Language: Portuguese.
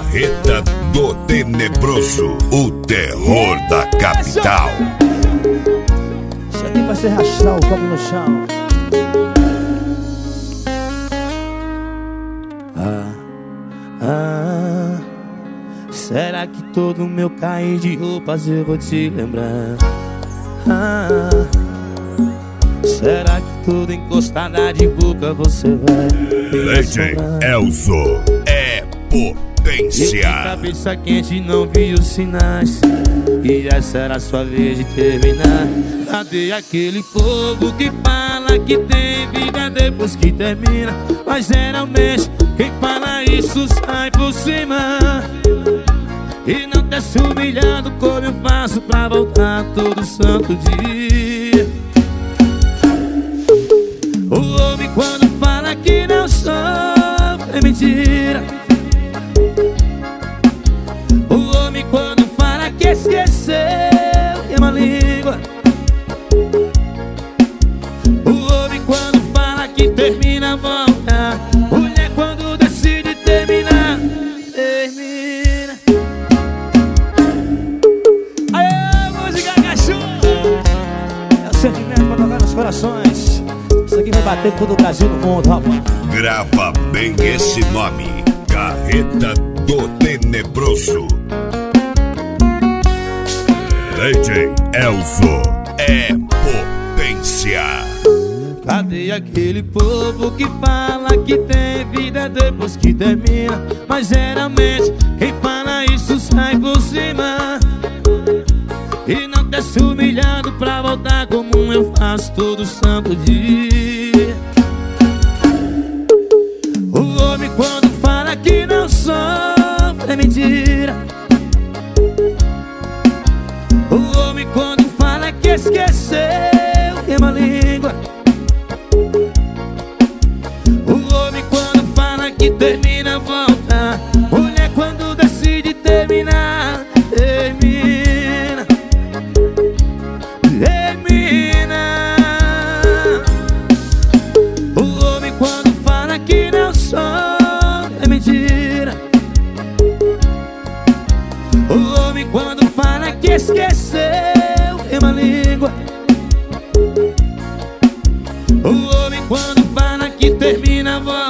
Carreta do Tenebroso, o terror da capital. Isso aqui vai ser arrastar o copo no chão. Será que todo meu cair de roupas eu vou te lembrar? Será que tudo encostada de boca você vai DJ Elzo é potência. E cabeça quente não vi os sinais, e essa era a sua vez de terminar. Cadê aquele povo que fala que tem vida depois que termina? Mas geralmente quem fala isso sai por cima e não desce humilhado como eu faço pra voltar todo santo dia. O homem quando fala que não sofre é mentira. O homem quando fala que esqueceu é uma língua. O homem quando fala que termina volta. Mulher quando decide terminar, termina. Aê, música cachorro! É o sentimento pra tocar nos corações. Isso aqui vai bater todo o Brasil no mundo, rapaz. Grava bem esse nome: Carreta do Tenebroso. DJ Elzo é potência. Cadê aquele povo que fala que tem vida depois que termina? Mas geralmente quem fala isso sai por cima e não desce humilhado pra voltar como eu faço todo santo dia. O homem quando fala que não sofre é mentira. O homem quando fala que esqueceu é uma língua. O homem quando fala que termina volta. Mulher quando decide terminar, termina. Termina. O homem quando fala que não sofre é mentira. O homem quando fala que esqueceu é uma língua. O homem quando fala que termina volta.